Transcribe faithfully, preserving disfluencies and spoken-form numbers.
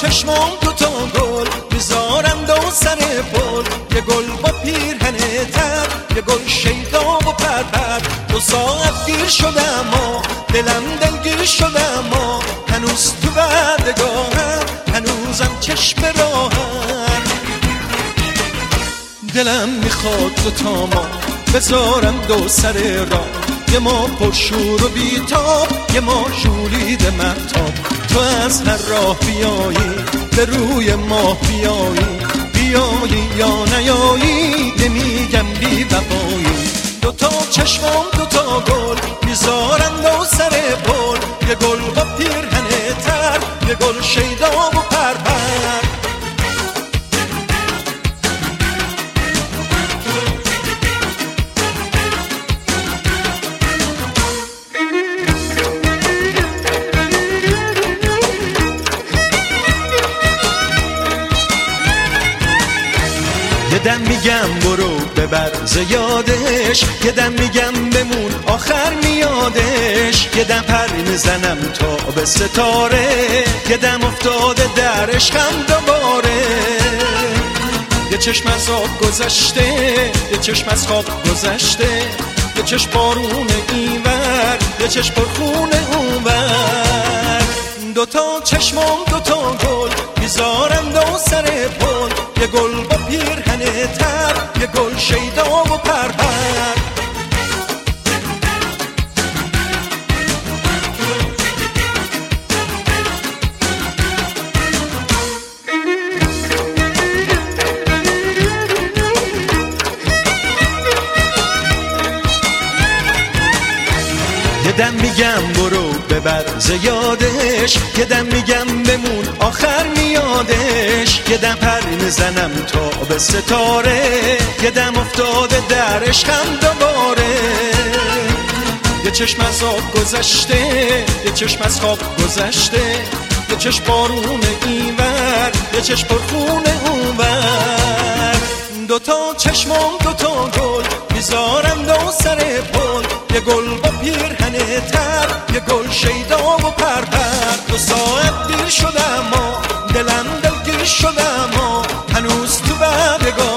چشمام دو تا گل میذارم دو سر پل، یه گل با پیرهن تر، یه گل شیدا و پرپر. دو ساعت گیر شدم و دلم دلگیر شدم و هنوز تو بردگاهم، هنوزم چشم راهم. دلم میخواد دو تا ما بذارم دو سر راه، یه ما پرشور و بیتاب، یه ما ژولید مهتاب. تو از هر راه بیایی به روی ماه بیایی، بیایی یا نیایی نمیگم بی وفایی. دو تا چشمام دو تا گل میذارن دو سر پل، یه گل با پیرهن تر، یه گل شیدا و پرپر. یه دم میگم برو ببر زیادش، یه دم میگم بمون آخر میادش. یه دم پر میزنم تا به ستاره، یه دم افتاده در عشقم دوباره. یه چشم از آب گذشته، یه چشم از خواب گذشته، یه چشم بارون اینور، یه چشم پرخون اونور. دوتا چشمام دوتا گل میذارم دو سر پل، یه گل با پیرهن تر، یه گل شیدا و پرپر. یه دم میگم برو ببر زیادش، یه دم میگم بمون آخر میادش. یه دم پر میزنم تا به ستاره، یه دم افتاده در عشقم دوباره. یه چشم از آب گذشته، یه چشم از خواب گذشته، یه چشم بارون اینور، یه چشم پرخون اونور. دوتا چشمام دوتا گل میذارم دو سر پل، یه گل با پیرهن تر، یه گل شیدا و پرپر. دو ساعت دیر شدم و دلم دلگیر شدم و هنوز تو بردگاه